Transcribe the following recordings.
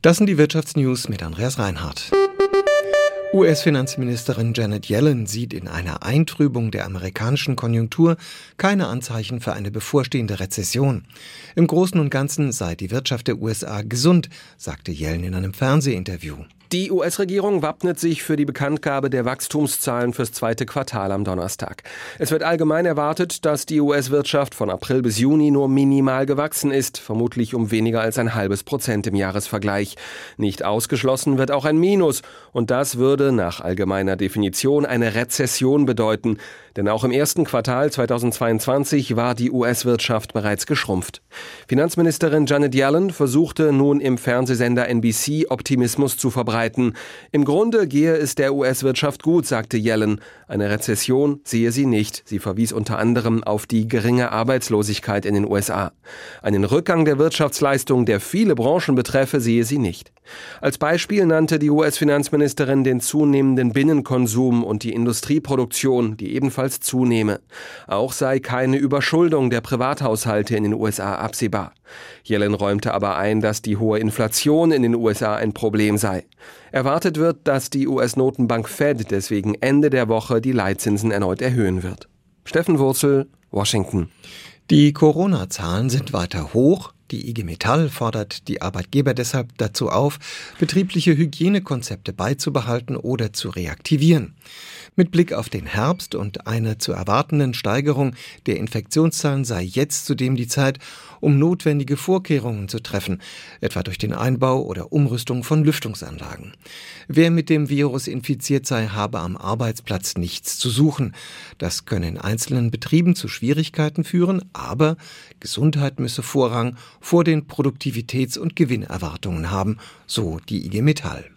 Das sind die Wirtschaftsnews mit Andreas Reinhardt. US-Finanzministerin Janet Yellen sieht in einer Eintrübung der amerikanischen Konjunktur keine Anzeichen für eine bevorstehende Rezession. Im Großen und Ganzen sei die Wirtschaft der USA gesund, sagte Yellen in einem Fernsehinterview. Die US-Regierung wappnet sich für die Bekanntgabe der Wachstumszahlen fürs zweite Quartal am Donnerstag. Es wird allgemein erwartet, dass die US-Wirtschaft von April bis Juni nur minimal gewachsen ist, vermutlich um weniger als 0,5% im Jahresvergleich. Nicht ausgeschlossen wird auch ein Minus und das würde nach allgemeiner Definition eine Rezession bedeuten. Denn auch im ersten Quartal 2022 war die US-Wirtschaft bereits geschrumpft. Finanzministerin Janet Yellen versuchte nun im Fernsehsender NBC Optimismus zu verbreiten. Im Grunde gehe es der US-Wirtschaft gut, sagte Yellen. Eine Rezession sehe sie nicht. Sie verwies unter anderem auf die geringe Arbeitslosigkeit in den USA. Einen Rückgang der Wirtschaftsleistung, der viele Branchen betreffe, sehe sie nicht. Als Beispiel nannte die US-Finanzministerin den zunehmenden Binnenkonsum und die Industrieproduktion, die ebenfalls zunehme. Auch sei keine Überschuldung der Privathaushalte in den USA absehbar. Yellen räumte aber ein, dass die hohe Inflation in den USA ein Problem sei. Erwartet wird, dass die US-Notenbank Fed deswegen Ende der Woche die Leitzinsen erneut erhöhen wird. Steffen Wurzel, Washington. Die Corona-Zahlen sind weiter hoch. Die IG Metall fordert die Arbeitgeber deshalb dazu auf, betriebliche Hygienekonzepte beizubehalten oder zu reaktivieren. Mit Blick auf den Herbst und einer zu erwartenden Steigerung der Infektionszahlen sei jetzt zudem die Zeit, um notwendige Vorkehrungen zu treffen, etwa durch den Einbau oder Umrüstung von Lüftungsanlagen. Wer mit dem Virus infiziert sei, habe am Arbeitsplatz nichts zu suchen. Das könne in einzelnen Betrieben zu Schwierigkeiten führen, aber Gesundheit müsse Vorrang vor den Produktivitäts- und Gewinnerwartungen haben, so die IG Metall.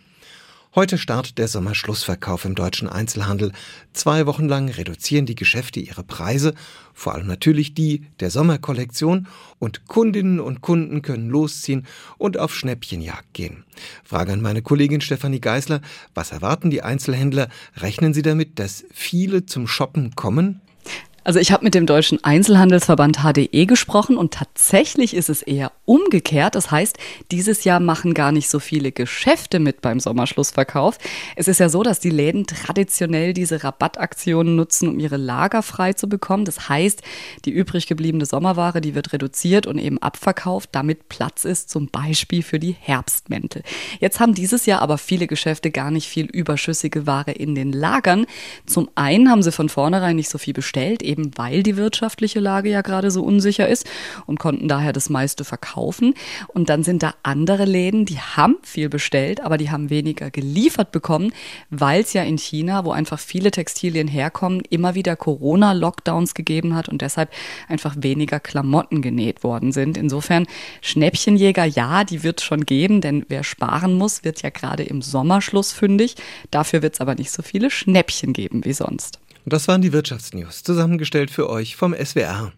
Heute startet der Sommerschlussverkauf im deutschen Einzelhandel. 2 Wochen lang reduzieren die Geschäfte ihre Preise, vor allem natürlich die der Sommerkollektion, und Kundinnen und Kunden können losziehen und auf Schnäppchenjagd gehen. Frage an meine Kollegin Stefanie Geisler: Was erwarten die Einzelhändler? Rechnen sie damit, dass viele zum Shoppen kommen? Also ich habe mit dem Deutschen Einzelhandelsverband HDE gesprochen und tatsächlich ist es eher umgekehrt. Das heißt, dieses Jahr machen gar nicht so viele Geschäfte mit beim Sommerschlussverkauf. Es ist ja so, dass die Läden traditionell diese Rabattaktionen nutzen, um ihre Lager frei zu bekommen. Das heißt, die übrig gebliebene Sommerware, die wird reduziert und eben abverkauft, damit Platz ist zum Beispiel für die Herbstmäntel. Jetzt haben dieses Jahr aber viele Geschäfte gar nicht viel überschüssige Ware in den Lagern. Zum einen haben sie von vornherein nicht so viel bestellt, eben weil die wirtschaftliche Lage ja gerade so unsicher ist und konnten daher das meiste verkaufen. Und dann sind da andere Läden, die haben viel bestellt, aber die haben weniger geliefert bekommen, weil es ja in China, wo einfach viele Textilien herkommen, immer wieder Corona-Lockdowns gegeben hat und deshalb einfach weniger Klamotten genäht worden sind. Insofern Schnäppchenjäger, ja, die wird es schon geben, denn wer sparen muss, wird ja gerade im Sommerschluss fündig. Dafür wird es aber nicht so viele Schnäppchen geben wie sonst. Und das waren die Wirtschaftsnews, zusammengestellt für euch vom SWR.